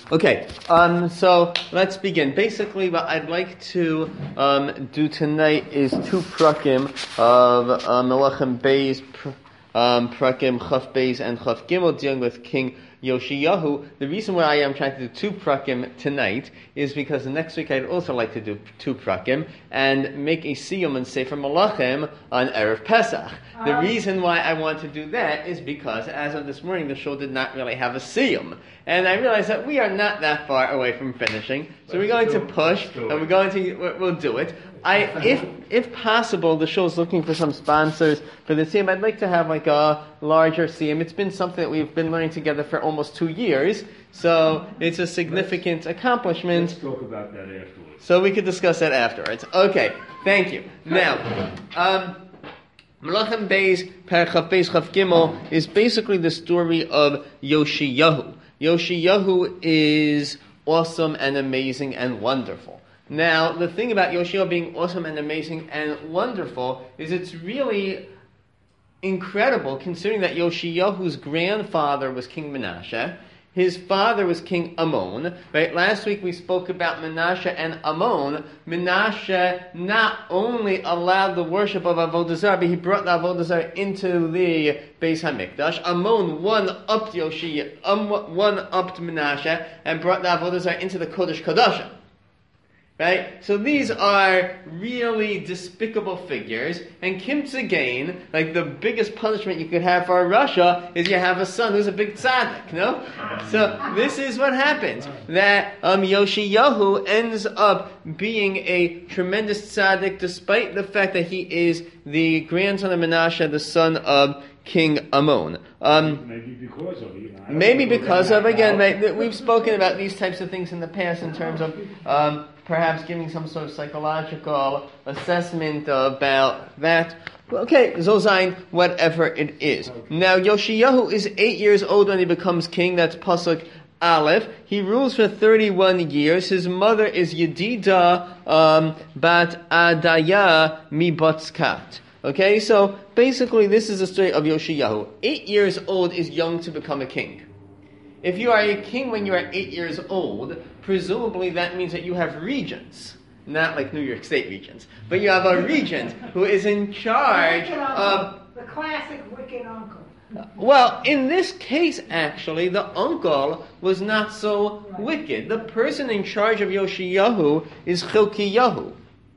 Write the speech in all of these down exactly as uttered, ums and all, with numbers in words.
Okay, um, so let's begin. Basically, what I'd like to um, do tonight is two prakim of uh, Melachem Beis, pr- um, prakim Chaf Beis and Chaf Gimel, dealing with King Yoshiyahu. The reason why I am trying to do two prakim tonight is because next week I'd also like to do two prakim and make a siyum and Sefer Melachim on Erev Pesach. The Um, reason why I want to do that is because as of this morning the show did not really have a siyum. And I realized that we are not that far away from finishing, so we're going to push, and we're going to, we'll do it. I, if, if possible, the show's looking for some sponsors for the siyum. I'd like to have like a larger siyum. It's been something that we've been learning together for almost two years, so it's a significant let's, accomplishment. Let's talk about that afterwards. So we could discuss that afterwards. Okay, thank you. Now, um, Melachem Beis, Perachaf Beis, Chaf Gimel is basically the story of Yoshiyahu. Yoshiyahu is awesome and amazing and wonderful. Now, the thing about Yoshiyahu being awesome and amazing and wonderful is it's really incredible considering that Yoshiyahu's grandfather was King Menashe. His father was King Amon, right? Last week we spoke about Menashe and Amon. Menashe not only allowed the worship of Avodah Zarah, but he brought the Avodah Zarah into the Beis HaMikdash. Amon one-upped Yoshia, um, one-upped Menashe, and brought the Avodah Zarah into the Kodesh Kodashim. Right? So these are really despicable figures, and Kimtza Gain, like the biggest punishment you could have for a Russia is you have a son who's a big tzaddik, no? So this is what happens, that um, Yoshiyahu ends up being a tremendous tzaddik despite the fact that he is the grandson of Menashe, the son of King Amon. Um, maybe because of you know, maybe because of, again, maybe, we've spoken about these types of things in the past in terms of um, perhaps giving some sort of psychological assessment about that. Okay, Zozain, whatever it is. Now, Yoshiyahu is eight years old when he becomes king. That's Pasuk Aleph. He rules for thirty-one years. His mother is Yedida um, Bat Adaya Mibatzkat. Okay, so basically this is the story of Yoshiyahu. Eight years old is young to become a king. If you are a king when you are eight years old, presumably that means that you have regents. Not like New York State regents. But you have a regent who is in charge of... The classic wicked uncle. Well, in this case, actually, the uncle was not so wicked. The person in charge of Yoshiyahu is Chilkiyahu.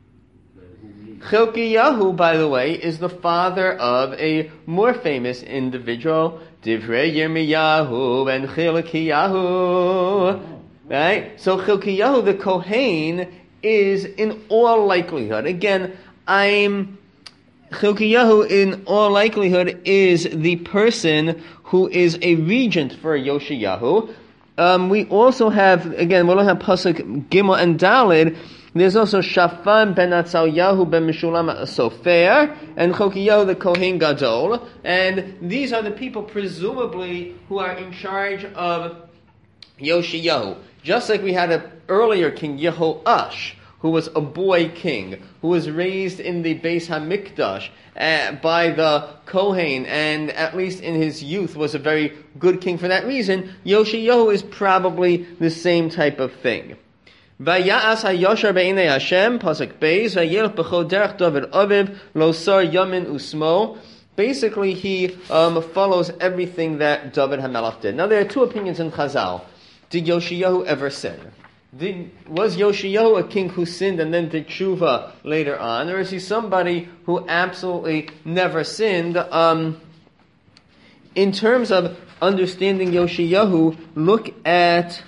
Chilkiyahu, by the way, is the father of a more famous individual, Divrei Yirmiyahu and Chilkiyahu. Right? So Chilkiyahu, the Kohen, is in all likelihood, again, I'm, Chilkiyahu in all likelihood is the person who is a regent for Yoshiyahu. Um, we also have, again, we'll have Pasuk Gimel and Dalid. There's also Shaphan ben Atzalyahu ben Meshulam Sofer and Chilkiyahu the Kohen Gadol. And these are the people presumably who are in charge of Yoshiyahu. Just like we had an earlier king, Yehoash, who was a boy king, who was raised in the Beis HaMikdash uh, by the Kohen, and at least in his youth was a very good king for that reason. Yoshiyahu is probably the same type of thing. Vaya'as ha'yoshar be'inei Hashem, pasuk beis, vayelch b'chol derech David aviv, lo sar yamin usmo. Basically, he um, follows everything that David HaMelech did. Now, there are two opinions in Chazal. Did Yoshiyahu ever sin? Did, was Yoshiyahu a king who sinned and then did tshuva later on? Or is he somebody who absolutely never sinned? Um, in terms of understanding Yoshiyahu, look at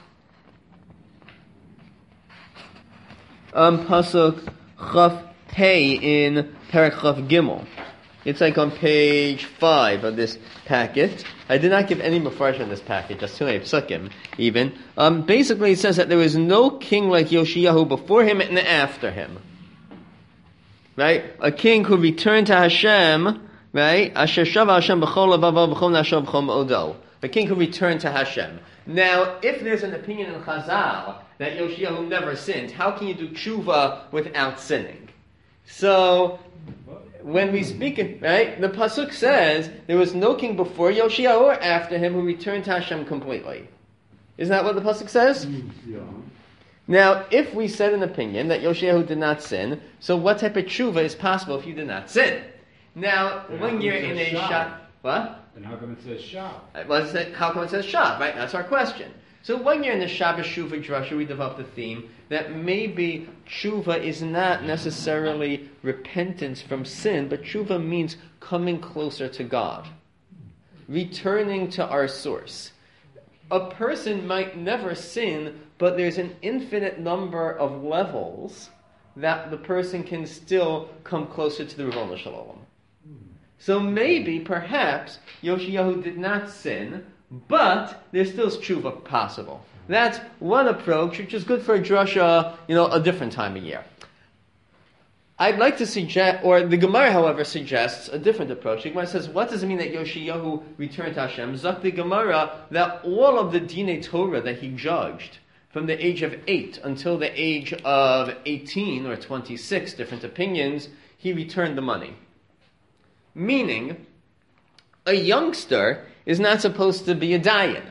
um, Pasuk Chaf Pei in Perek Chaf Gimel. It's like on page five of this packet. I did not give any mafarsh in this packet, just two psukim even. Um, basically, it says that there was no king like Yoshiyahu before him and after him. Right? A king who returned to Hashem, right? Asher shava Hashem b'chol lavav b'chol nashov b'chol me'odo. A king who returned to Hashem. Now, if there's an opinion in Chazal that Yoshiyahu never sinned, how can you do tshuva without sinning? So, when we speak, right, the pasuk says there was no king before Yoshiyahu or after him who returned to Hashem completely. Isn't that what the pasuk says? Yeah. Now, if we said an opinion that Yoshiyahu did not sin, so what type of tshuva is possible if you did not sin? Now, Then when how you're come it in a says shop, shah? what? And how come it says Shah? Well, it said- how come it says Shav, right? That's our question. So when you're in the Shabbos Shuva Drasha, we develop the theme that maybe tshuva is not necessarily repentance from sin, but tshuva means coming closer to God, returning to our source. A person might never sin, but there's an infinite number of levels that the person can still come closer to the Ribbono Shel Olam. So maybe, perhaps, Yoshiyahu did not sin, but there's still tshuva possible. That's one approach, which is good for a drasha, you know, a different time of year. I'd like to suggest, or the Gemara, however, suggests a different approach. The Gemara says, what does it mean that Yoshiyahu returned to Hashem? Zak the Gemara, that all of the Dinei Torah that he judged, from the age of eight until the age of eighteen or twenty-six, different opinions, he returned the money. Meaning, a youngster is not supposed to be a dayan.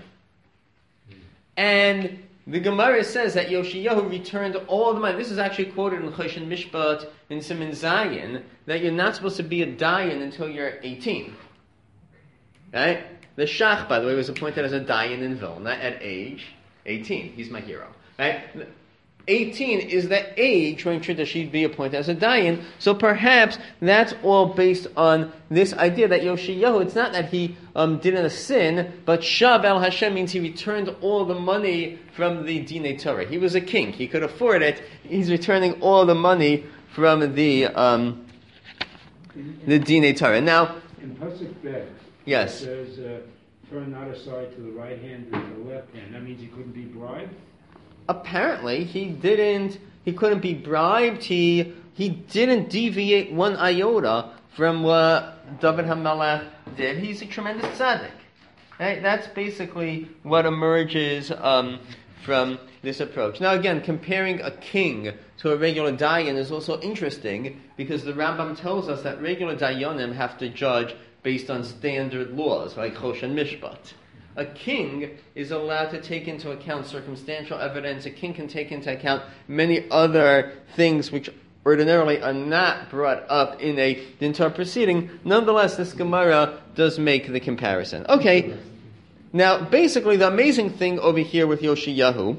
And the Gemara says that Yoshiyahu returned all the money. This is actually quoted in Choshen Mishpat in Siman Zayin, that you're not supposed to be a dayan until you're eighteen. Right? The Shach, by the way, was appointed as a dayan in Vilna at age eighteen. He's my hero. Right? eighteen is the age when should should be appointed as a dayan. So perhaps that's all based on this idea that Yoshiyahu, it's not that he um, didn't sin, but Shav el Hashem means he returned all the money from the Dinei Torah. He was a king. He could afford it. He's returning all the money from the um, the Dinei Torah. Now, In Pasuk Bet, yes. it says, uh, turn not aside to the right hand or to the left hand. That means he couldn't be bribed? Apparently, he didn't. He couldn't be bribed. He he didn't deviate one iota from what David HaMelech did. He's a tremendous tzaddik. Right? That's basically what emerges um, from this approach. Now, again, comparing a king to a regular dayan is also interesting because the Rambam tells us that regular dayanim have to judge based on standard laws like Choshen Mishpat. A king is allowed to take into account circumstantial evidence. A king can take into account many other things which ordinarily are not brought up in a Din Torah proceeding. Nonetheless, this Gemara does make the comparison. Okay, now basically the amazing thing over here with Yoshiyahu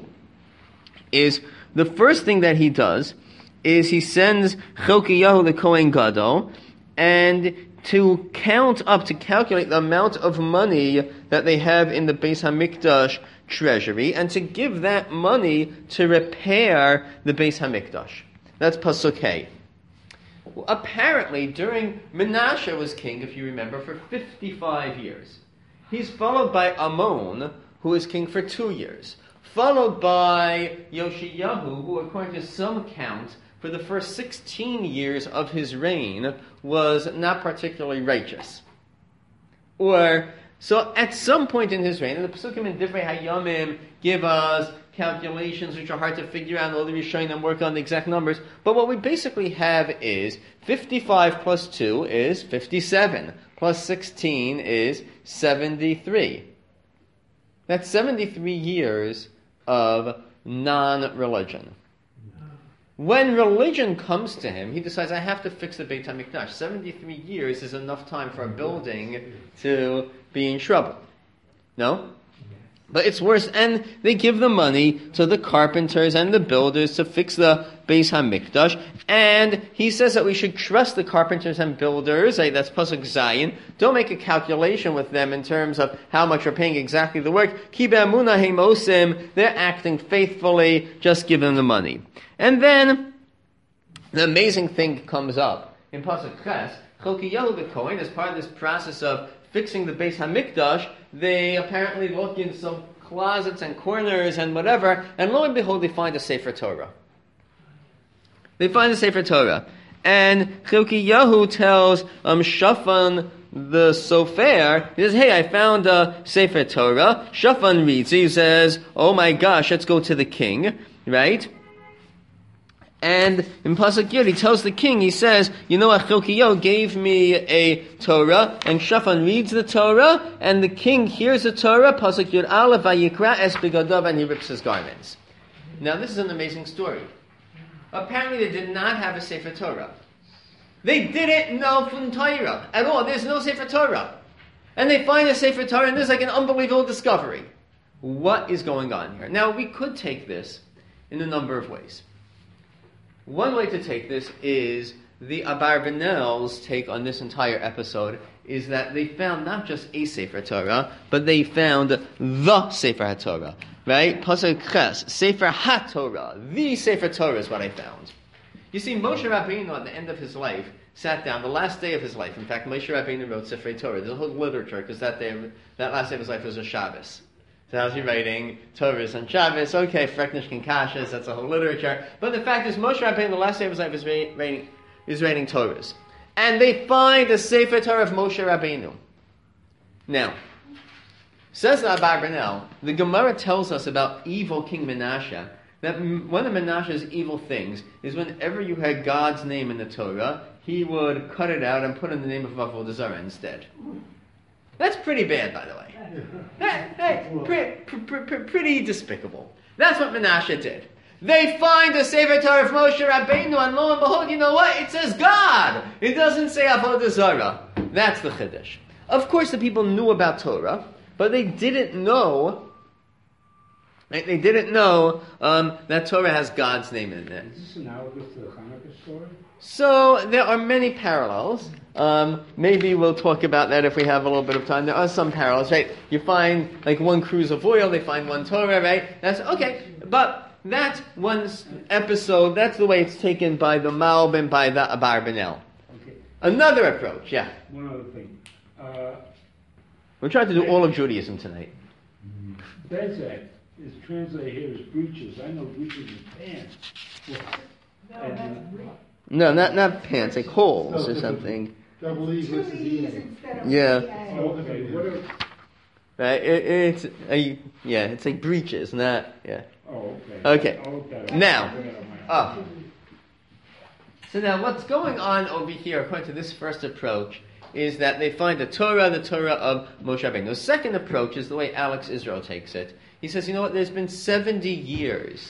is the first thing that he does is he sends Chilkiyahu the Kohen Gadol and to count up, to calculate the amount of money that they have in the Beis HaMikdash treasury, and to give that money to repair the Beis HaMikdash. That's Pasuk Hey. Well, apparently, during Menashe was king, if you remember, for fifty-five years. He's followed by Amon, who is king for two years. Followed by Yoshiyahu, who, according to some count, for the first sixteen years of his reign, was not particularly righteous. Or, so at some point in his reign, and the Pesukim in Divrei Hayamim give us calculations which are hard to figure out, and all the Rishonim work on the exact numbers, but what we basically have is fifty-five plus two is fifty-seven, plus sixteen is seventy-three. That's seventy-three years of non-religion. When religion comes to him, he decides, I have to fix the Beit HaMikdash. seventy-three years is enough time for a building to be in trouble. No? But it's worse. And they give the money to the carpenters and the builders to fix the Beis HaMikdash. And he says that we should trust the carpenters and builders. That's Pasuk Zayin. Don't make a calculation with them in terms of how much you're paying exactly the work. Ki be'amunah heim osim. They're acting faithfully. Just give them the money. And then, the amazing thing comes up in Pasuk Ches. Chilkiyahu the Kohen, as part of this process of fixing the Beis HaMikdash, they apparently look in some closets and corners and whatever, and lo and behold, they find a Sefer Torah. They find a Sefer Torah. And Chilkiyahu tells um, Shafan the Sofer, he says, hey, I found a Sefer Torah. Shafan reads, he says, oh my gosh, let's go to the king, right? And in Pasuk Yud, he tells the king, he says, you know what, Chilkiyahu gave me a Torah, and Shaphan reads the Torah, and the king hears the Torah, Pasuk Yud Aleph, Vayikra es begadav, and he rips his garments. Now this is an amazing story. Apparently they did not have a Sefer Torah. They didn't know from Torah at all. There's no Sefer Torah. And they find a Sefer Torah, and there's like an unbelievable discovery. What is going on here? Now we could take this in a number of ways. One way to take this is the Abarbanel's take on this entire episode is that they found not just a Sefer Torah, but they found the Sefer HaTorah. Right? Pasuk Ches, Sefer HaTorah. The Sefer Torah is what I found. You see, Moshe Rabbeinu at the end of his life sat down, the last day of his life. In fact, Moshe Rabbeinu wrote Sefer Torah. There's a whole literature because that day, that last day of his life was a Shabbos. So how's he writing? Torahs on Shabbos. Okay, Freknishkin Kashas, that's a whole literature. But the fact is, Moshe Rabbeinu, the last day of his life, is writing, is writing Torahs. And they find a Sefer Torah of Moshe Rabbeinu. Now, says the Abarbanel, the Gemara tells us about evil King Menashe, that one of Menashe's evil things is whenever you had God's name in the Torah, he would cut it out and put in the name of Avodah Zarah instead. That's pretty bad, by the way. Hey, hey, pre- pre- pre- pretty despicable. That's what Menashe did. They find the Sefer Torah of Moshe Rabbeinu, and lo and behold, you know what? It says God. It doesn't say Avodah Zarah. That's the Chiddush. Of course, the people knew about Torah, but they didn't know. Right? They didn't know um, that Torah has God's name in it. Is this analogous to the Hanukkah story? So there are many parallels. Um, maybe we'll talk about that if we have a little bit of time. There are some parallels, right? You find like one cruise of oil, they find one Torah, right? That's okay. But that's one episode. That's the way it's taken by the Malb and by the Abarbanel. Okay. Another approach, yeah. One other thing. Uh, We're trying to do all of Judaism tonight. Bezek is translated here as breeches. I know breeches is pants. No, And, that's uh, real. No, not not pants, like holes or something. Double E Two versus E's E. instead of Yeah. E A. Oh, okay. What are, Right? It, it's a, yeah, it's like breeches, not yeah. oh, okay. Okay. I'll look that up. Now, I'll look that up on my- Ah. So now what's going on over here, according to this first approach, is that they find the Torah, the Torah of Moshe Rabbeinu. The second approach is the way Alex Israel takes it. He says, you know what, there's been seventy years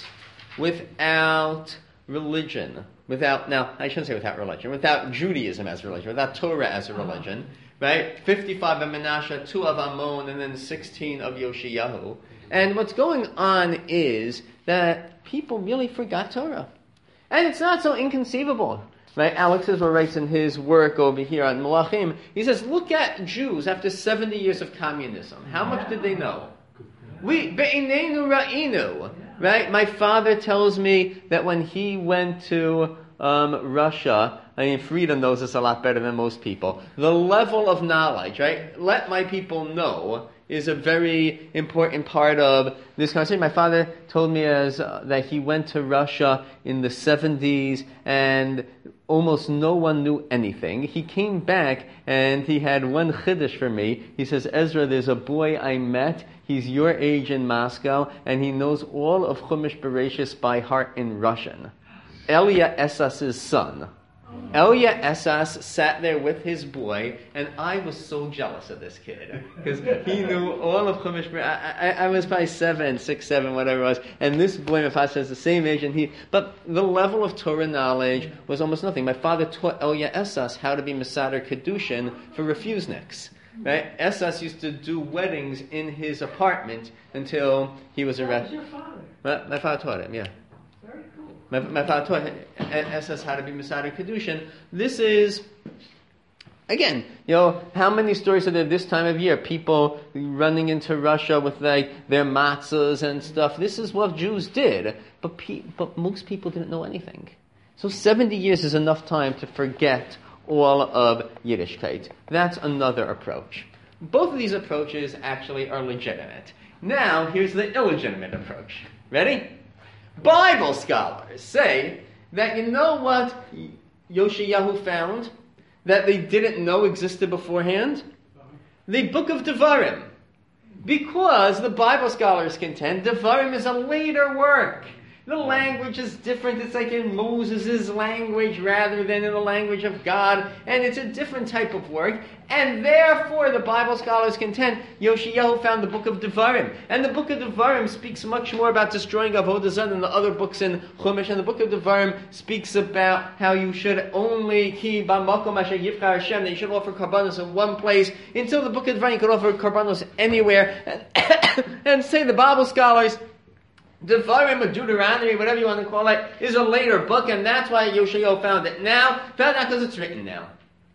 without religion, without, now, I shouldn't say without religion, without Judaism as a religion, without Torah as a religion, right? fifty-five of Menashe, two of Ammon, and then sixteen of Yoshiyahu. And what's going on is that people really forgot Torah. And it's not so inconceivable. Right? Alex Israel writes in his work over here on Malachim, he says, look at Jews after seventy years of communism. How much did they know? We, be'inenu ra'inu. Right? My father tells me that when he went to um, Russia, I mean, Frida knows this a lot better than most people, the level of knowledge, right? Let my people know is a very important part of this conversation. My father told me as uh, that he went to Russia in the seventies and almost no one knew anything. He came back and he had one chiddush for me. He says, Ezra, there's a boy I met. He's your age in Moscow and he knows all of Chumash Bereshis by heart in Russian. Elia Esas's son. Elia Esas sat there with his boy, and I was so jealous of this kid because he knew all of Chumash. I, I, I was probably seven, six, seven, whatever it was, and this boy, my father says, the same age, and he. But the level of Torah knowledge was almost nothing. My father taught Elia Esas how to be Masader Kedushin for refuseniks. Right? Esas used to do weddings in his apartment until he was That was arrested. your father. My, my father taught him, yeah. Very cool. My, my father taught Esas how to be Masader Kedushin. This is, again, you know, how many stories are there this time of year? People running into Russia with like their matzahs and stuff. This is what Jews did, but pe- but most people didn't know anything. So seventy years is enough time to forget all of Yiddishkeit. That's another approach. Both of these approaches actually are legitimate. Now, here's the illegitimate approach. Ready? Bible scholars say that you know what Yoshiyahu found that they didn't know existed beforehand? The book of Devarim. Because the Bible scholars contend Devarim is a later work. The language is different. It's like in Moses' language rather than in the language of God. And it's a different type of work. And therefore, the Bible scholars contend, Yoshiyahu found the book of Devarim. And the book of Devarim speaks much more about destroying Avodah Zarah than the other books in Chumash. And the book of Devarim speaks about how you should only ki b'makom asher yivchar Hashem, that you should offer karbanos in one place. Until the book of Devarim, you could offer karbanos anywhere. And, and say the Bible scholars, Devarim or Deuteronomy, whatever you want to call it, is a later book, and that's why Yoshiyahu found it now. Found out because it's written now.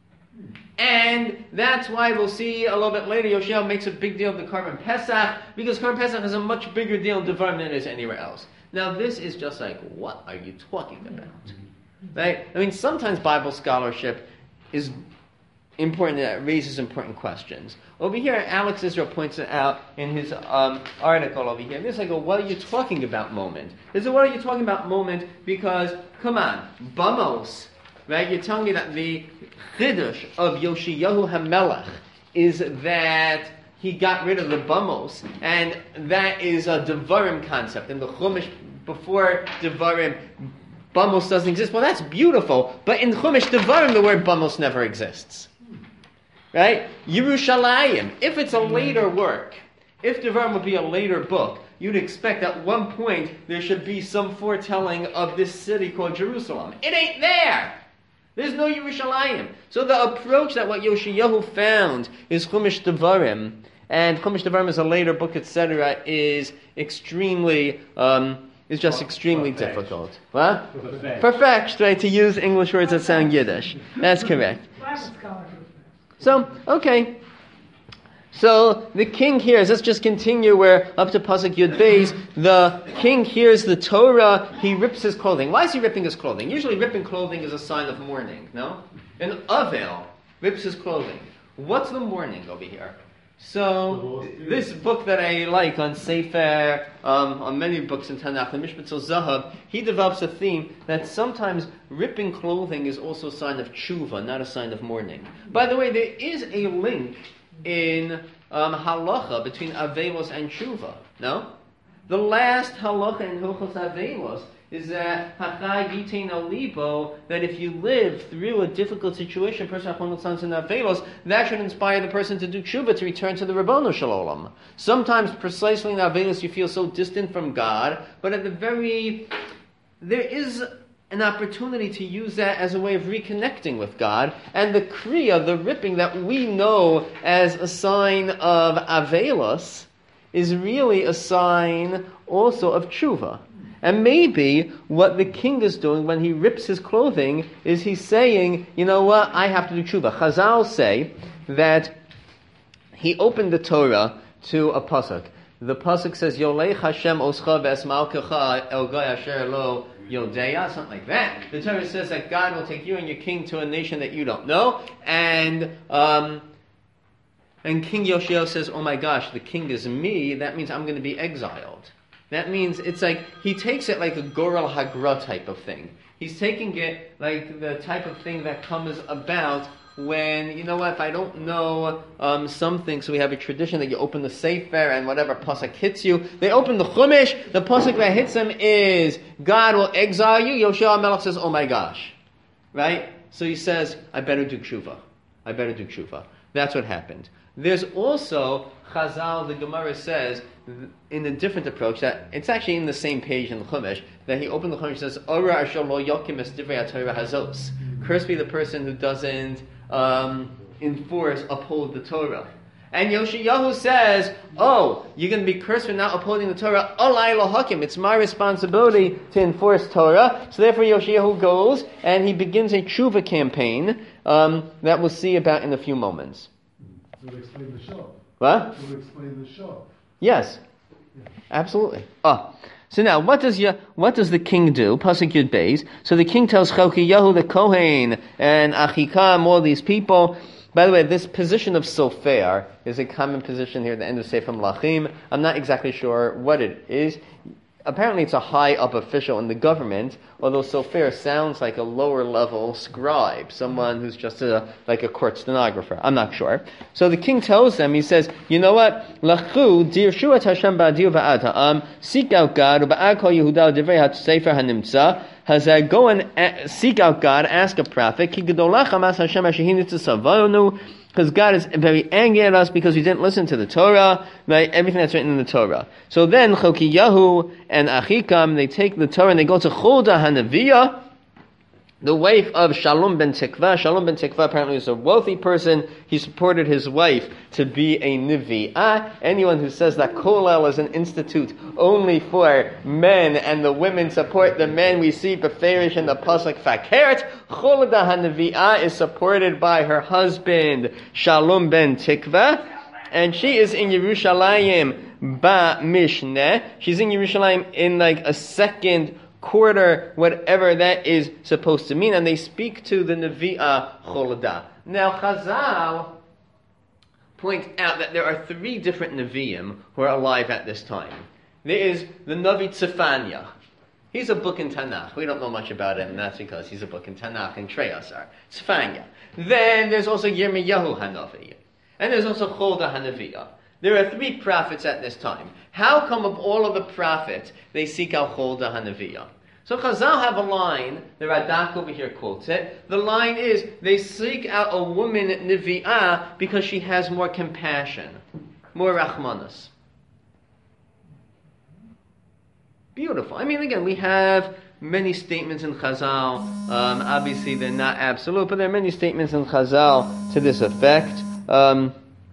And that's why we'll see a little bit later, Yoshiyahu makes a big deal of the Karban Pesach, because Karban Pesach is a much bigger deal in Devarim than it is anywhere else. Now this is just like, what are you talking about? Right? I mean, sometimes Bible scholarship is important, it raises important questions. Over here, Alex Israel points it out in his um, article over here. This is like a what are you talking about moment. This is a what are you talking about moment because, come on, Bamos, right? You're telling me that the Chiddush of Yoshiyahu HaMelech is that he got rid of the Bamos, and that is a Devarim concept. In the Chumash, before Devarim, Bamos doesn't exist. Well, that's beautiful, but in Chumash Devarim, the word Bamos never exists. Right? Yerushalayim, if it's a later work, if Devarim would be a later book, you'd expect at one point there should be some foretelling of this city called Jerusalem. It ain't there! There's no Yerushalayim. So the approach that what Yoshiyahu found is Chumash Devarim, and Chumash Devarim is a later book, et cetera, is extremely, um, is just extremely Perfect. difficult. What? Perfect. Perfect, right? To use English words that sound Yiddish. That's correct. Bible scholar. So, okay. So, the king hears, let's just continue where up to Pasuk Yud Beis, the king hears the Torah, he rips his clothing. Why is he ripping his clothing? Usually ripping clothing is a sign of mourning, no? An Avel rips his clothing. What's the mourning over here? So, this book that I like on Sefer, um, on many books in Tanakh, the Mishpat Zahav, he develops a theme that sometimes ripping clothing is also a sign of tshuva, not a sign of mourning. By the way, there is a link in um, halacha between avelos and tshuva. No? The last halacha in Hilchos Avelos is that hachai yitain al libo, that if you live through a difficult situation, person hachon in avelos, that should inspire the person to do tshuva, to return to the Rabbanu Shalom. Sometimes, precisely in avelos, you feel so distant from God, but at the very, there is an opportunity to use that as a way of reconnecting with God, and the kriya, the ripping that we know as a sign of avelos, is really a sign also of tshuva. And maybe what the king is doing when he rips his clothing is he's saying, you know what, I have to do tshuva. Chazal say that he opened the Torah to a pasuk. The pasuk says, Yolech Hashem oscha v'esmalkecha el goy asher lo yodeya, something like that. The Torah says that God will take you and your king to a nation that you don't know. And um, and King Yoshiyahu says, oh my gosh, the king is me, that means I'm going to be exiled. That means it's like, he takes it like a Goral Hagra type of thing. He's taking it like the type of thing that comes about when, you know what, if I don't know um, something, so we have a tradition that you open the Sefer and whatever pasuk hits you, they open the Chumash, the pasuk that hits them is, God will exile you. Yoshiyahu HaMelech says, oh my gosh. Right? So he says, I better do tshuva. I better do tshuva. That's what happened. There's also, Chazal, the Gemara says, in a different approach, that it's actually in the same page in the Chumash, that he opened the Chumash and says, Ora asher lo yokim es divrei HaTorah hazos. Cursed be the person who doesn't um, enforce, uphold the Torah. And Yoshiyahu says, oh, you're going to be cursed for not upholding the Torah. Olai lo hakim. It's my responsibility to enforce Torah. So therefore Yoshiyahu goes and he begins a tshuva campaign um, that we'll see about in a few moments. To explain the show. What? To explain the show. Yes, absolutely. Ah, so now what does ya, what does the king do? Pasuk Yud Beis. So the king tells Chelkiyahu the Kohen and Achikam, all these people. By the way, this position of Sofer is a common position here at the end of Sefer Melachim. I'm not exactly sure what it is. apparently it's a high up official in the government, although Sofer sounds like a lower level scribe, someone who's just a, like a court stenographer. I'm not sure. So the king tells them, he says, you know what? Lachu dirshu et Hashem ba'adir va'ad ha'am, seek out God, u'ba'ad kol Yehuda divrei ha'sefer ha'nimtza, Hazeh, go and a- seek out God, ask a prophet, ki gedolach hamas Hashem asher hi nitzah savonu, because God is very angry at us because we didn't listen to the Torah, right? Everything that's written in the Torah. So then Chokiyahu and Achikam, they take the Torah and they go to Huldah Hanaviyah, the wife of Shalom ben Tikva. Shalom ben Tikva apparently was a wealthy person. He supported his wife to be a Nivi'ah. Anyone who says that Kollel is an institute only for men and the women support the men, we see Beferish in the Pasuk Fakert. Huldah HaNavi'ah is supported by her husband, Shalom ben Tikva. And she is in Yerushalayim ba Mishneh. She's in Yerushalayim in like a second quarter, whatever that is supposed to mean, and they speak to the Nevi'ah Choledah. Now, Chazal point out that there are three different Nevi'im who are alive at this time. There is the Navi Tzefanya. He's a book in Tanakh. We don't know much about him, and that's because he's a book in Tanakh and Treyasar. Tzefanya. Then there's also Yirmiyahu Hanavi. And there's also Choledah Hanavi'ah. There are three prophets at this time. How come of all of the prophets, they seek out Choledah Hanavi'ah? So Chazal have a line, the Radak over here quotes it. The line is, they seek out a woman Nevi'ah because she has more compassion, more Rachmanas. Beautiful. I mean, again, we have many statements in Chazal. Um, obviously, they're not absolute, but there are many statements in Chazal to this effect. Um,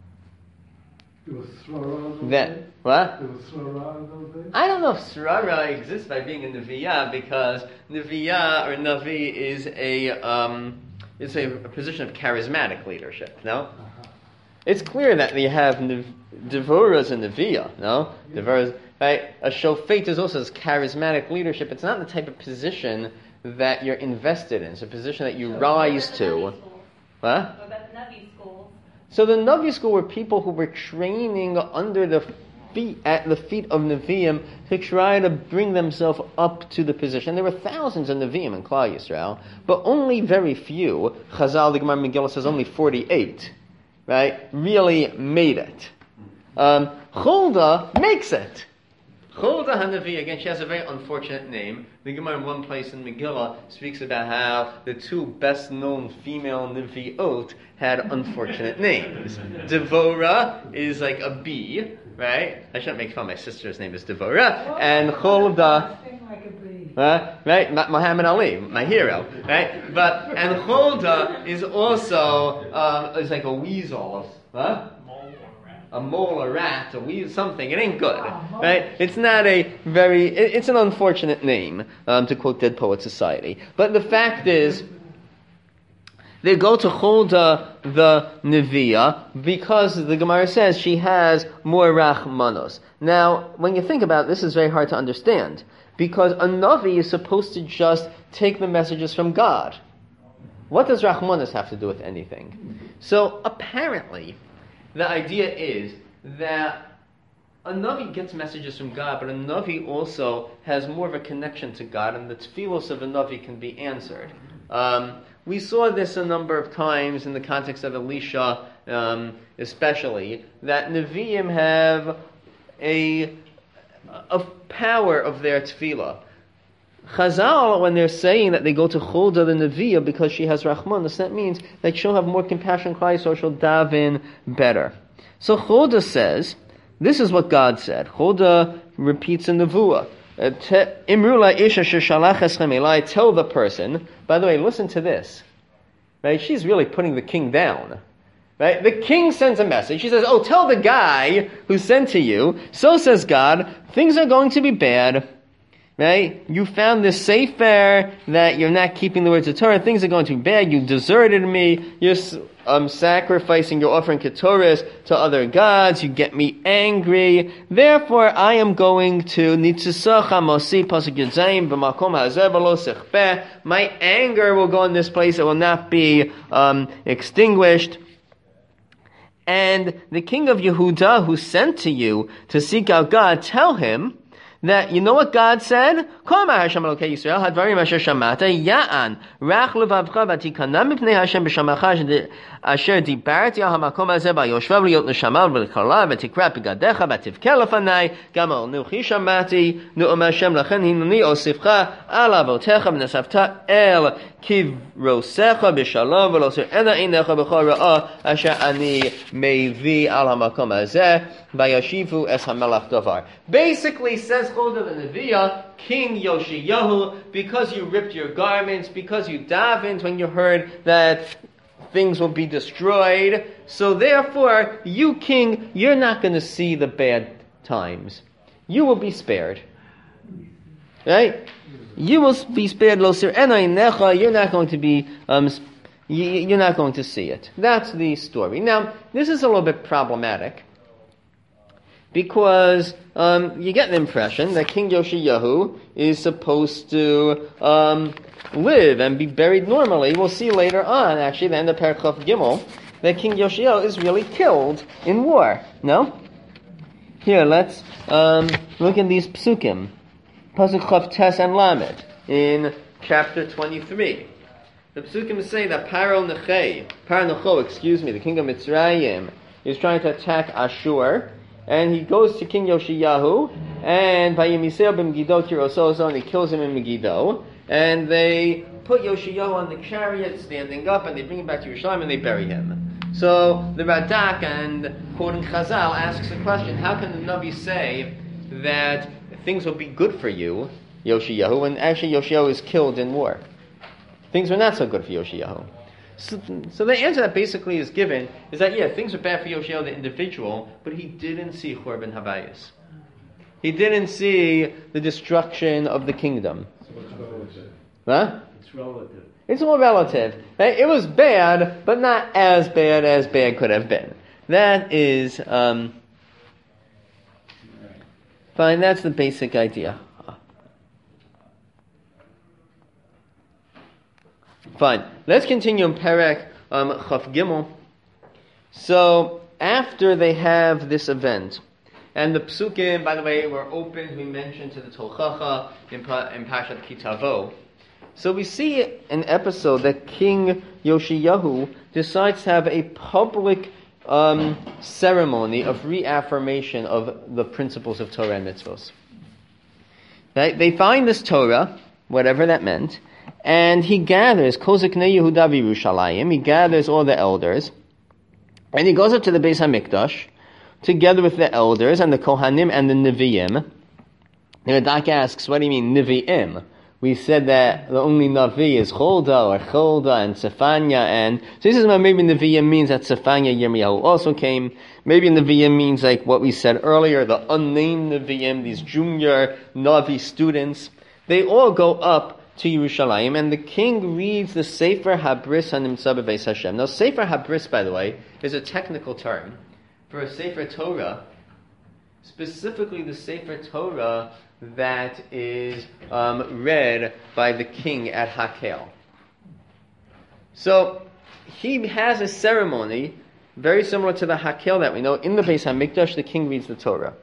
There was Srara in those that, days? what? There was Srara in those days? I don't know if Srara exists by being a Nevi'ah, because Nevi'ah or Navi is a um, it's a, a position of charismatic leadership. No, Uh-huh. it's clear that they have Nev- Devorahs and Nevi'ah. No, Yeah. Devorahs, right? A shofet is also this charismatic leadership. It's not the type of position that you're invested in. It's a position that you rise to. What? What about the Navi schools? So the Navi school were people who were training under the feet, at the feet of Nevi'im to try to bring themselves up to the position. There were thousands of Nevi'im in Klal Yisrael, but only very few, Chazal, the Gemara Megillah says only forty-eight, right, really made it. Um, Huldah makes it. Huldah HaNavi, again, she has a very unfortunate name. The Gemara in one place in Megillah speaks about how the two best-known female Nevi'ot had unfortunate names. Devorah is like a bee, right? I shouldn't make fun of my sister's name is Devorah. And Huldah, Sing like a bee. uh, right? Ma- Muhammad Ali, my hero, right? But, and Huldah is also, um, is like a weasel, huh? A mole, a rat, a weasel, something. It ain't good, right? It's not a very, it, it's an unfortunate name, um, to quote Dead Poet Society. But the fact is, they go to Huldah the Nevi'ah because the Gemara says she has more Rachmanos. Now, when you think about it, this is very hard to understand, because a Navi is supposed to just take the messages from God. What does Rachmanos have to do with anything? So, apparently, the idea is that a Navi gets messages from God, but a Navi also has more of a connection to God, and the tefillos of a Navi can be answered. Um, we saw this a number of times in the context of Elisha, um, especially, that Nevi'im have a, a power of their tefillah. Chazal, when they're saying that they go to Huldah the Nevi'ah because she has Rachmanos, that means that she'll have more compassion, so she'll daven better. So Huldah says, this is what God said. Huldah repeats in Nevuah. Imrula isha sheshalach eschem elai, tell the person, by the way, listen to this. Right? She's really putting the king down. Right? The king sends a message. She says, oh, tell the guy who sent to you, so says God, things are going to be bad. Right? You found this sefer that you're not keeping the words of Torah. Things are going to be bad. You deserted me. You're um, sacrificing, you're offering ketores to other gods. You get me angry. Therefore, I am going to nitzisacha mosi pasuk yudzayin b'makom hazeh v'lo sechpeh. My anger will go in this place. It will not be um, extinguished. And the king of Yehuda who sent to you to seek out God, tell him, that, you know what God said? Kol ma Hashem Elokei Yisrael, hadvarim asher shamata, ya'an, rach levavcha v'tikana mipnei Hashem b'shamacha asher dibarti al hamakom hazeh v'yoshvav liot neshama v'likala v'tikra b'gadecha v'tivke lefanai gam al nuchi shamati nu'um Hashem lachen hinuni osifcha al avotecha v'nesavta el kivrosecha b'shalom v'losir ena einecha b'chol ra'ah asher ani mevi al hamakom hazeh v'yashivu es hamelach davar. Basically, says Chodev the Neviah, King Yoshiyahu, because you ripped your garments, because you davened when you heard that things will be destroyed, so therefore, you king, you're not going to see the bad times. You will be spared. Right? You will be spared, lo sir enainecha, you're not going to be, um, you're not going to see it. That's the story. Now, this is a little bit problematic, because um, you get an impression that King Yoshiyahu is supposed to um, live and be buried normally. We'll see later on, actually, the end of Perek Chaf Gimel, that King Yoshiyahu is really killed in war. No? Here, let's um, look at these psukim. Pasuk Chaf Tes and Lamed in chapter twenty-three. The psukim say that Paro Nechei, Paro Necho, excuse me, the king of Mitzrayim, is trying to attack Ashur. And he goes to King Yoshiyahu, and Vayimiseo b'Megiddo kirosozo, and he kills him in Megiddo. And they put Yoshiyahu on the chariot, standing up, and they bring him back to Yerushalayim, and they bury him. So the Radak, and quoting Chazal, asks the question: how can the Navi say that things will be good for you, Yoshiyahu, when actually Yoshiyahu is killed in war? Things were not so good for Yoshiyahu. So, so the answer that basically is given is that, yeah, things are bad for Yoshiyahu the individual, but he didn't see Churban Habayis. He didn't see the destruction of the kingdom. So it's relative. Huh? It's relative. It's all relative. Right? It was bad, but not as bad as bad could have been. That is, um, fine, that's the basic idea. Fine. Let's continue in Perek um, Chaf Gimel. So, after they have this event, and the psukim, by the way, were opened, we mentioned, to the Tolchacha in, pa- in Pashat Kitavo. So we see an episode that King Yoshiyahu decides to have a public um, ceremony of reaffirmation of the principles of Torah and mitzvos. Right? They find this Torah, whatever that meant, and he gathers Koziknei Yehuda v'Yerushalayim. He gathers all the elders, and he goes up to the Beis Hamikdash together with the elders and the Kohanim and the Nevi'im. The Radak asks, "What do you mean Nevi'im? We said that the only Navi is Cholda or Cholda and Sephania, and so he says, well, maybe Nevi'im means that Sephania Yirmiyahu also came. Maybe Nevi'im means like what we said earlier, the unnamed Nevi'im, these junior Navi students. They all go up to Yerushalayim, and the king reads the Sefer Habris Hanimtza Bebeis Hashem. Now, Sefer Habris, by the way, is a technical term for a Sefer Torah, specifically the Sefer Torah that is um, read by the king at Hakel. So, he has a ceremony very similar to the Hakel that we know. In the Beis HaMikdash, the king reads the Torah.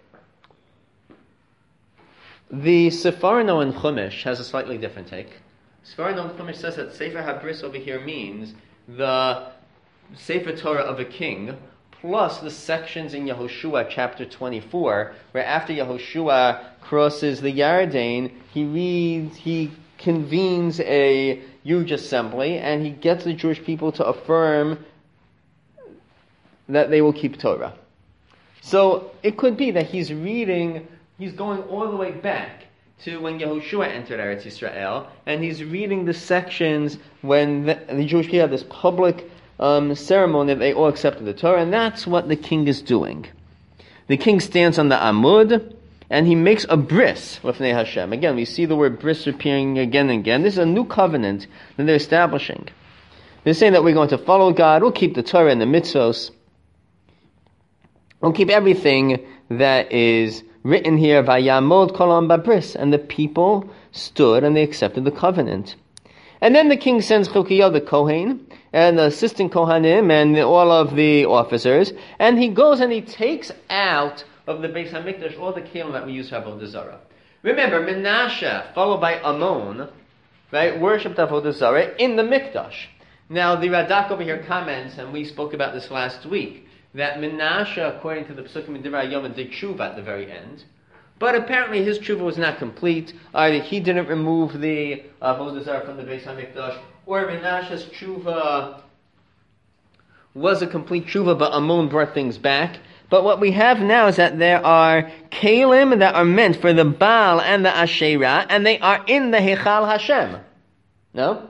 The Sefarno in Chumash has a slightly different take. Sefarno in Chumash says that Sefer Habris over here means the Sefer Torah of a king, plus the sections in Yehoshua chapter twenty-four, where after Yehoshua crosses the Yarden, he reads, he convenes a huge assembly, and he gets the Jewish people to affirm that they will keep Torah. So it could be that he's reading, he's going all the way back to when Yehoshua entered Eretz Yisrael, and he's reading the sections when the, the Jewish people had this public um, ceremony that they all accepted the Torah, and that's what the king is doing. The king stands on the Amud, and he makes a bris with Nei Hashem. Again, we see the word bris appearing again and again. This is a new covenant that they're establishing. They're saying that we're going to follow God, we'll keep the Torah and the mitzvos, we'll keep everything that is written here, Vayamod kolam babris, and the people stood and they accepted the covenant. And then the king sends Chilkiyahu the Kohen and the assistant Kohanim and the, all of the officers, and he goes and he takes out of the Beis HaMikdash all the kelim that we use for Avodah Zarah. Remember, Menashe, followed by Ammon, right, worshipped Avodah Zarah in the Mikdash. Now, the Radak over here comments, and we spoke about this last week, that Menashe, according to the Pesukim in Divrei Hayom, did tshuva at the very end. But apparently his tshuva was not complete. Either he didn't remove the Avodah Zarah from the Beis HaMikdash, or Menashe's tshuva was a complete tshuva, but Ammon brought things back. But what we have now is that there are kalim that are meant for the Baal and the Asherah, and they are in the Heichal Hashem. No?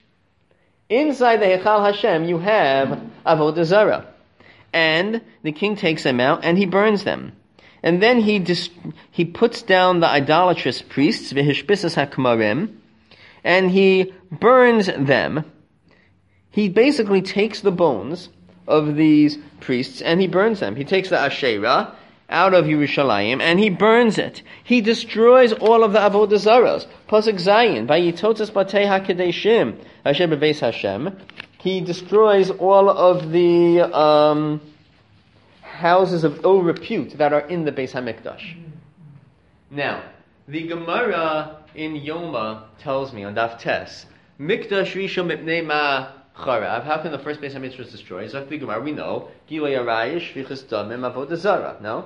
Inside the Heichal Hashem, you have Avodah Zarah. And the king takes them out and he burns them. And then he dis- he puts down the idolatrous priests, v'hishpisas hakmarim, and he burns them. He basically takes the bones of these priests and he burns them. He takes the Asherah out of Yerushalayim and he burns it. He destroys all of the Avodah Zarahs. Pasuk Zayin, vayitotzes batei hakedeshim asher bebeis Hashem. He destroys all of the um, houses of ill repute that are in the Beis HaMikdash. Now, the Gemara in Yoma tells me on Daf Tes, Mikdash Rishon mipnei ma charav. How can the first Beis HaMikdash was destroyed? So the Gemara, we know, Gilei Arayis, Shvichas Damim, Avodah Zarah. No?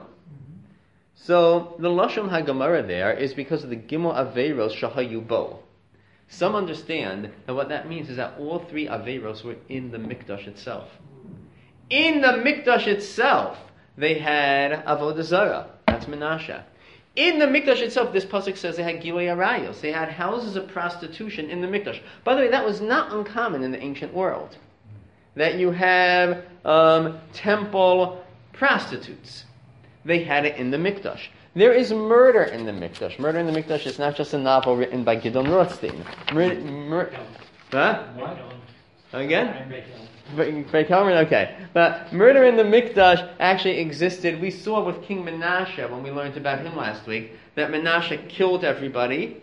So, the Lashon HaGemara there is because of the Gimel Aveiros Shahayu Bo. Some understand that what that means is that all three Aveiros were in the Mikdash itself. In the Mikdash itself, they had Avodah Zarah. That's Menashe. In the Mikdash itself, this pasuk says they had Gilei Arayos. They had houses of prostitution in the Mikdash. By the way, that was not uncommon in the ancient world. That you have um, temple prostitutes. They had it in the Mikdash. There is murder in the Mikdash. Murder in the Mikdash is not just a novel written by Gideon Rothstein. Mur- mur- huh? What? Again? Beit-Helmer? Okay. But murder in the Mikdash actually existed. We saw with King Menashe, when we learned about him last week, that Menashe killed everybody.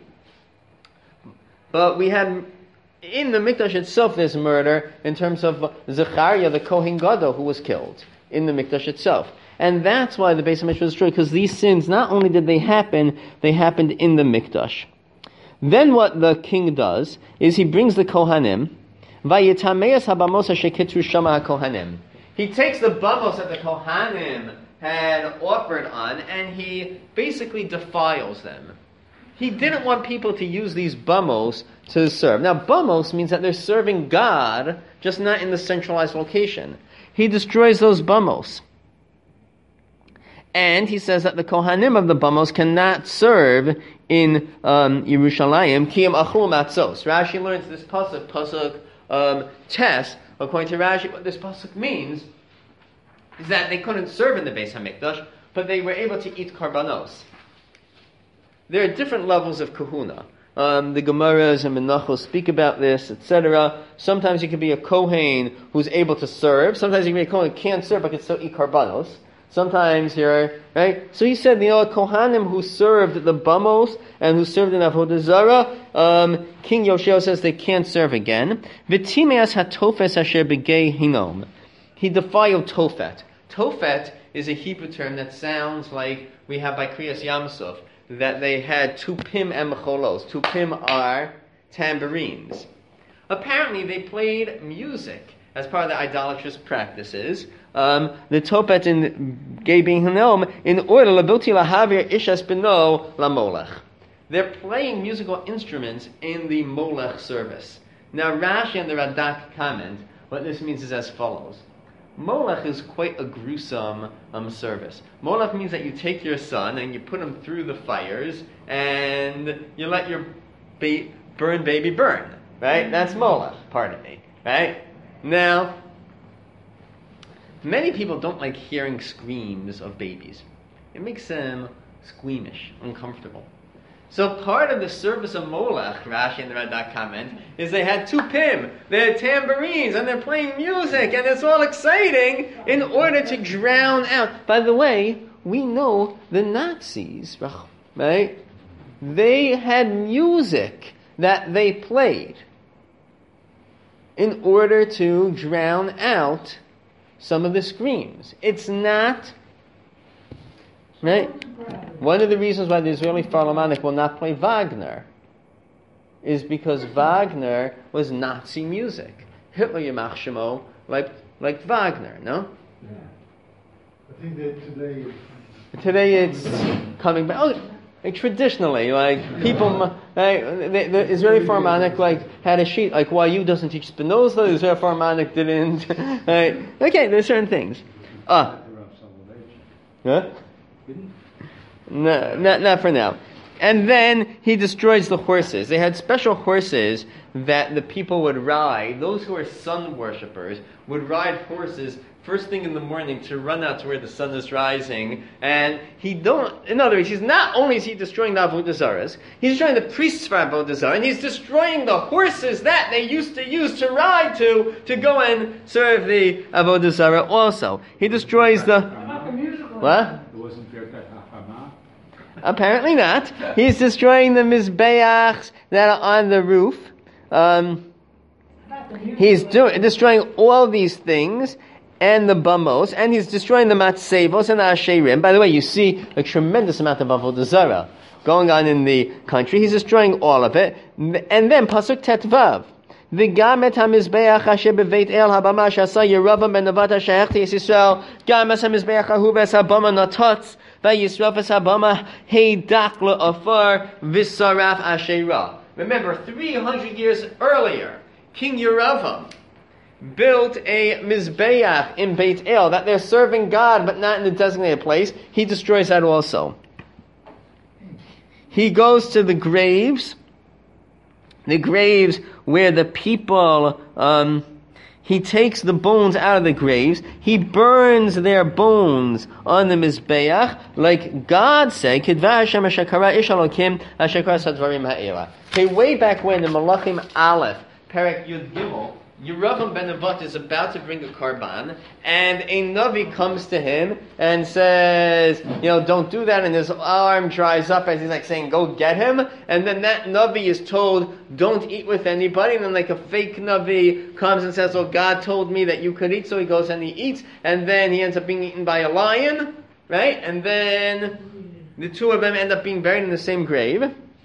But we had, in the Mikdash itself, there's murder in terms of Zechariah, the Kohen Gadol, who was killed in the Mikdash itself. And that's why the Beis HaMikdash was destroyed, because these sins, not only did they happen, they happened in the Mikdash. Then what the king does is he brings the Kohanim, Vayitameas habamos hasheketru shama hakohanim. He takes the bamos that the Kohanim had offered on, and he basically defiles them. He didn't want people to use these bamos to serve. Now, bamos means that they're serving God, just not in the centralized location. He destroys those bamos. And he says that the Kohanim of the bamos cannot serve in um, Yerushalayim. Kiyam achlu matzos. Rashi learns this pasuk, pasuk um, tes. According to Rashi, what this pasuk means is that they couldn't serve in the Beis HaMikdash, but they were able to eat karbanos. There are different levels of kahuna. Um, the Gemaras and Menachos speak about this, et cetera. Sometimes you can be a Kohen who's able to serve. Sometimes you can be a Kohen who can't serve but can still eat karbanos. Sometimes you're, right? So he said, you know, Kohanim who served the Bamos and who served in Avodah Zarah, um, King Yoshio says they can't serve again. V'timeas hatofes asher begei hinom. He defiled Tofet. Tofet is a Hebrew term that sounds like we have by Kriyas Yamsuf, that they had tupim and mecholos. Tupim are tambourines. Apparently they played music as part of the idolatrous practices. Um, the Topet in Gebin Hanom in order labilti lahavir ishas beno lamolech. They're playing musical instruments in the Molech service. Now Rashi and the Radak comment, what this means is as follows. Molech is quite a gruesome um, service. Molech means that you take your son and you put him through the fires and you let your ba- burn baby burn. Right? That's Molech, pardon me. Right? Now, many people don't like hearing screams of babies. It makes them squeamish, uncomfortable. So part of the service of Molech, Rashi and the Radak comment, is they had tupim, they had tambourines, and they're playing music, and it's all exciting in order to drown out. By the way, we know the Nazis, right? They had music that they played in order to drown out some of the screams. It's not Right? One of the reasons why the Israeli Philharmonic will not play Wagner is because Wagner was Nazi music. Hitler, Yamach Shemo, liked, liked Wagner, no? Yeah. I think that today. Today it's coming back. Oh, like traditionally, like people, like, the, the Israeli Philharmonic like had a sheet like Y U doesn't teach Spinoza, the Israeli Philharmonic didn't. Right? Okay, there's certain things. Ah, huh? No, not not for now. And then he destroys the horses. They had special horses that the people would ride. Those who are sun worshippers would ride horses first thing in the morning to run out to where the sun is rising. And he don't, in other words, he's not only is he destroying the Avodah Zaras, he's destroying the priests for Avodah Zarah, and he's destroying the horses that they used to use to ride to, to go and serve the Avodah Zarah also. He destroys the... What? Apparently not. He's destroying the Mizbeachs that are on the roof. Um, he's do- destroying all these things, and the bamos, and he's destroying the matzevos and the asherim. By the way, you see a tremendous amount of avodah zarah going on in the country. He's destroying all of it. And then, pasuk tetvav. V'gam et hamizbeach asher beveit el habama shasa Yeravam ben Nevat asher hechti Yisrael gam es hamizbeach ahu ves habama natatz v'yisraf es habama heidak le'afar v'saraf asherah. Remember, three hundred years earlier, King Yeravam built a Mizbeach in Beit El, that they're serving God but not in the designated place. He destroys that also. He goes to the graves, the graves where the people, um, he takes the bones out of the graves, he burns their bones on the Mizbeach, like God said, Kidva Hashem Ashakara Ish Elokim Ashakara Sadvarim Ha'ela. Okay, way back when, in Malachim Aleph, Perek Yud Gimel, Yeravam ben Nevat is about to bring a karban, and a Navi comes to him and says, you know, don't do that, and his arm dries up as he's like saying, go get him, and then that Navi is told, don't eat with anybody, and then like a fake Navi comes and says, well, God told me that you could eat, so he goes and he eats, and then he ends up being eaten by a lion, right? And then the two of them end up being buried in the same grave.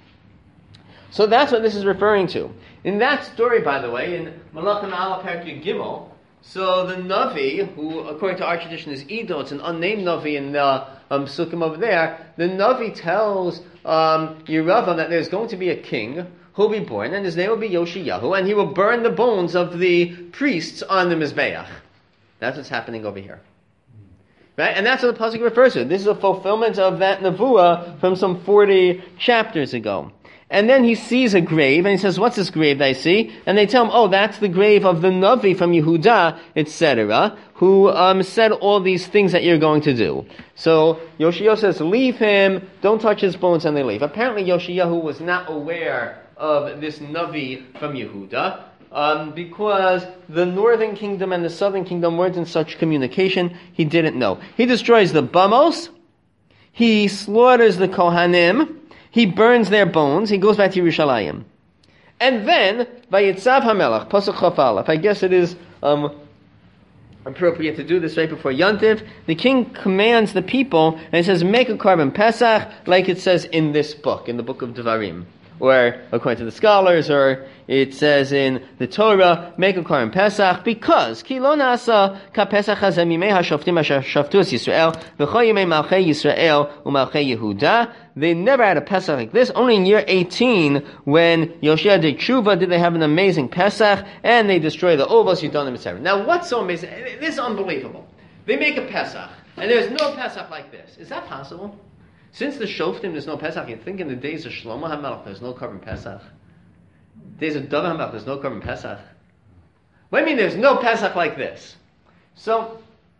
So that's what this is referring to. In that story, by the way, in Malachim Aleph Perek Gimel, so the Navi, who according to our tradition is Edo, it's an unnamed Navi in the um, Sukkim over there, the Navi tells um, Yeravam that there's going to be a king who'll be born, and his name will be Yoshiyahu, and he will burn the bones of the priests on the Mizbeach. That's what's happening over here. Right? And that's what the pasuk refers to. This is a fulfillment of that Nevuah from some forty chapters ago. And then he sees a grave, and he says, what's this grave that I see? And they tell him, oh, that's the grave of the Navi from Yehuda, et cetera, who um, said all these things that you're going to do. So Yoshiyahu says, leave him, don't touch his bones, and they leave. Apparently Yoshiyahu was not aware of this Navi from Yehuda, um, because the northern kingdom and the southern kingdom weren't in such communication. He didn't know. He destroys the Bamos, he slaughters the Kohanim, he burns their bones. He goes back to Yerushalayim. And then, Vayitzav HaMelech, Pasuk Chaf Aleph. I guess it is um, appropriate to do this right before Yontif. The king commands the people, and he says, make a korban Pesach, like it says in this book, in the book of Devarim. Or, according to the scholars, or it says in the Torah, make a korban Pesach, because ki lo nasa ka Pesach hazeh mimei hashoftim asher shaftu es Yisrael v'chol yimei malchei Yisrael u'malchei Yehuda. They never had a Pesach like this. Only in year eighteen, when Yoshia did Tshuva, did they have an amazing Pesach, and they destroy the Ovos, Yudonim, et cetera. Now, what's so amazing? This is unbelievable. They make a Pesach, and there's no Pesach like this. Is that possible? Since the Shoftim, there's no Pesach. You think in the days of Shlomo HaMelech, there's no korban Pesach. Days of David HaMelech, there's no korban Pesach. What do you mean there's no Pesach like this? So,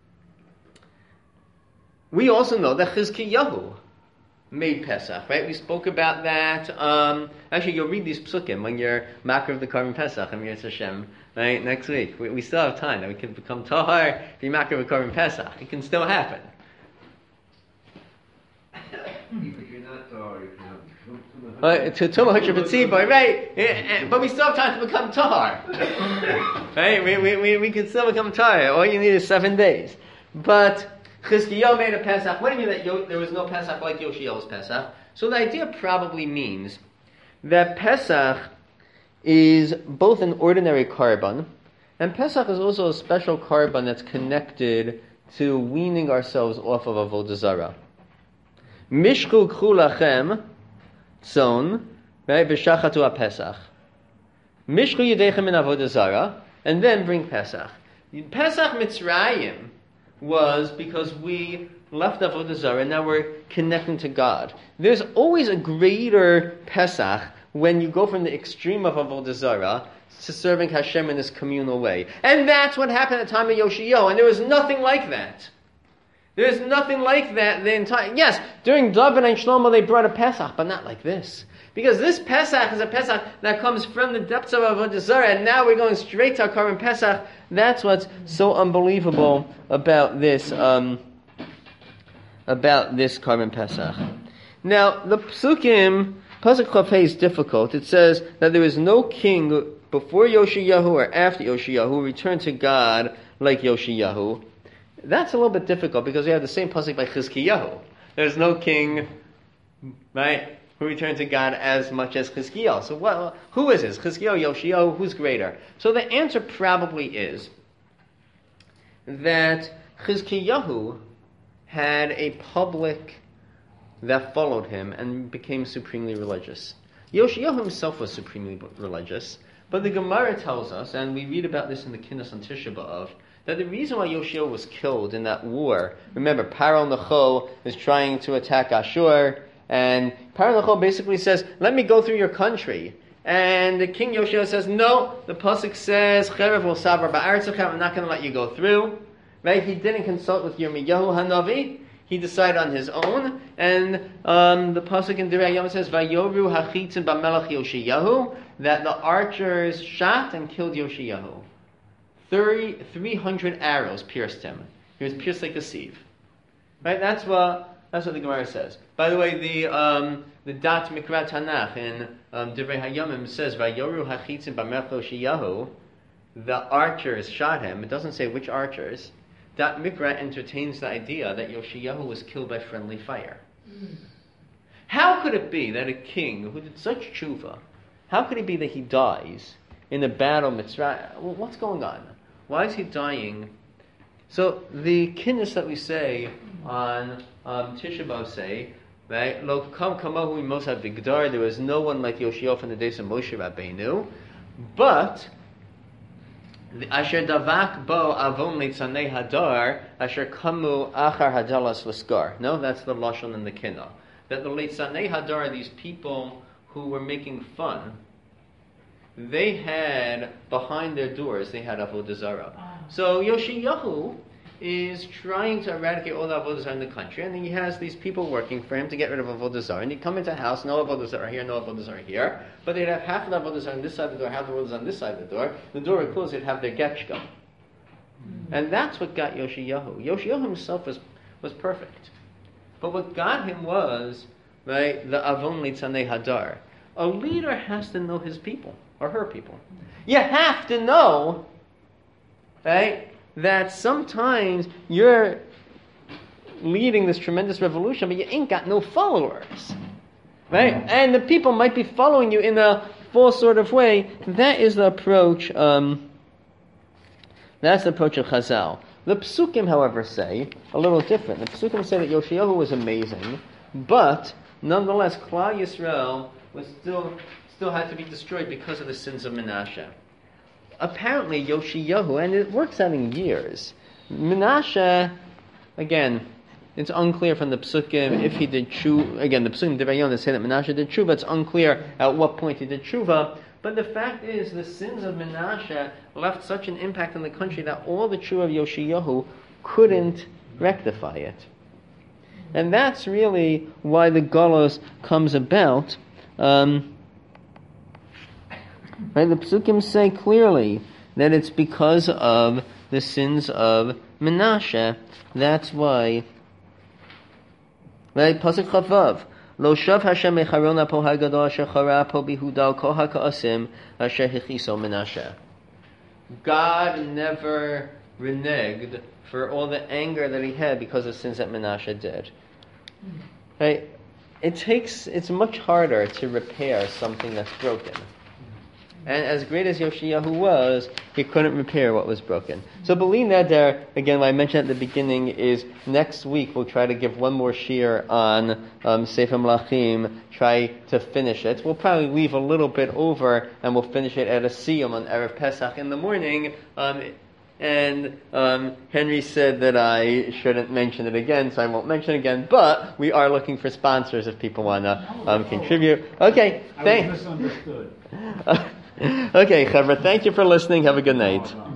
we also know that Chizkiyahu made Pesach, right? We spoke about that. Um, actually, you'll read these psukim when you're makar of the korban Pesach and Yirtzeh Hashem, right? Next week. We, we still have time that we can become tahar, be makar of the korban Pesach. It can still happen. If you're not tahar, you can have Uh, to Tumah Hutcher right? But we still have time to become tahar. Right? We, we, we, we can still become tahar. All you need is seven days. But Chizkiyahu made a Pesach. What do you mean that Yo- there was no Pesach like Yoshiyahu's Pesach? So the idea probably means that Pesach is both an ordinary korban, and Pesach is also a special korban that's connected to weaning ourselves off of Avodah Zarah. Mishku k'chu lachem tzon, right? V'shachatu ha-Pesach. Mishku yedechem min Avodah Zarah, and then bring Pesach. Pesach Mitzrayim was because we left Avodah Zarah and now we're connecting to God. There's always a greater Pesach when you go from the extreme of Avodah Zarah to serving Hashem in this communal way. And that's what happened at the time of Yoshiyahu, and there was nothing like that. There's nothing like that the entire... Yes, during David and Shlomo they brought a Pesach, but not like this. Because this Pesach is a Pesach that comes from the depths of Avodah Zarah, and now we're going straight to our current Pesach. That's what's so unbelievable about this, um, about this Karban Pesach. Now, the Psukim, Pasuk Chaf Hei is difficult. It says that there is no king before Yoshiyahu or after Yoshiyahu who returned to God like Yoshiyahu. That's a little bit difficult because we have the same pasuk by Chizkiyahu. There's no king, right, who returned to God as much as Chizkiyahu. So what, who is this? Chizkiyahu, Yoshiyahu, who's greater? So the answer probably is that Chizkiyahu had a public that followed him and became supremely religious. Yoshiyahu himself was supremely religious, but the Gemara tells us, and we read about this in the Kinnos on Tisha B'Av, that the reason why Yoshiyahu was killed in that war, remember, Paro Necho is trying to attack Ashur, and Paro Necho basically says, let me go through your country. And the king Yoshiyahu says, no, the pasuk says, Cherev will savar ba'aretzachem, I'm not going to let you go through. Right? He didn't consult with Yirmiyahu Hanavi. He decided on his own. And um, the pasuk in Divrei Hayom says, Vayoru hachitzim b'melech Yoshiyahu, that the archers shot and killed Yoshiyahu. three hundred arrows pierced him. He was pierced like a sieve. Right? That's what that's what the Gemara says. By the way, the um, the Dat Mikra Tanakh in um, Divrei Hayomim says, Vayoru hachitzim b'melech Yoshiyahu, the archers shot him. It doesn't say which archers. Dat Mikra entertains the idea that Yoshiyahu was killed by friendly fire. Mm. How could it be that a king who did such tshuva, how could it be that he dies in a battle Mitzrayim? Well, what's going on? Why is he dying? So the kinnis that we say on um, Tisha B'Av say, right? Lo kam kamahu Moshe Bigdar. There was no one like Yoshiyahu in the days of Moshe Rabbeinu, but Asher davak bo avon leitzanei hadar, asher kamu achar hadalas l'skar. No, that's the lashon in the Kinnah. That the leitzanei hadar are these people who were making fun. They had behind their doors they had avodah zarah. So Yoshiyahu is trying to eradicate all the avodah zarah in the country, and he has these people working for him to get rid of avodah zarah. And he'd come into a house, no avodah zarah here, no avodah zarah here, but they'd have half of the avodah zarah on this side of the door, half of the avodah zarah on this side of the door. The door would close, they'd have their getchka. Mm-hmm. And that's what got Yoshiyahu. Yoshiyahu himself was, was perfect. But what got him was, right, the avon litzanei hadar. A leader has to know his people, or her people. You have to know, right, that sometimes you're leading this tremendous revolution, but you ain't got no followers. Right? And the people might be following you in a false sort of way. That is the approach, um, that's the approach of Chazal. The Psukim, however, say a little different. The Psukim say that Yoshiyahu was amazing, but nonetheless, Klal Yisrael was still still had to be destroyed because of the sins of Menashe. Apparently, Yoshiyahu, and it works out in years. Menashe, again, it's unclear from the Psukim if he did tshuva. Again, the Psukim Divrei Hayom say that Menashe did tshuva. It's unclear at what point he did tshuva. But the fact is, the sins of Menashe left such an impact on the country that all the tshuva of Yoshiyahu couldn't rectify it. And that's really why the Golos comes about. Um, Right, the Psukim say clearly that it's because of the sins of Menashe. That's why. Right, Pasuk Chavav. Lo shav Hashem echarona po hagadol asher chara po bihudal kol haka'asim asher hichiso Menashe. God never reneged for all the anger that he had because of sins that Menashe did. Right? It takes, it's much harder to repair something that's broken. And as great as Yoshiyahu was, he couldn't repair what was broken. So B'li Neder, again, what I mentioned at the beginning, is next week we'll try to give one more shiur on um, Sefer Melachim, try to finish it. We'll probably leave a little bit over, and we'll finish it at a siyum on Erev Pesach in the morning. Um, and um, Henry said that I shouldn't mention it again, so I won't mention it again. But we are looking for sponsors if people want to um, contribute. Okay, I was thanks. misunderstood. Okay, Chevra, thank you for listening. Have a good night.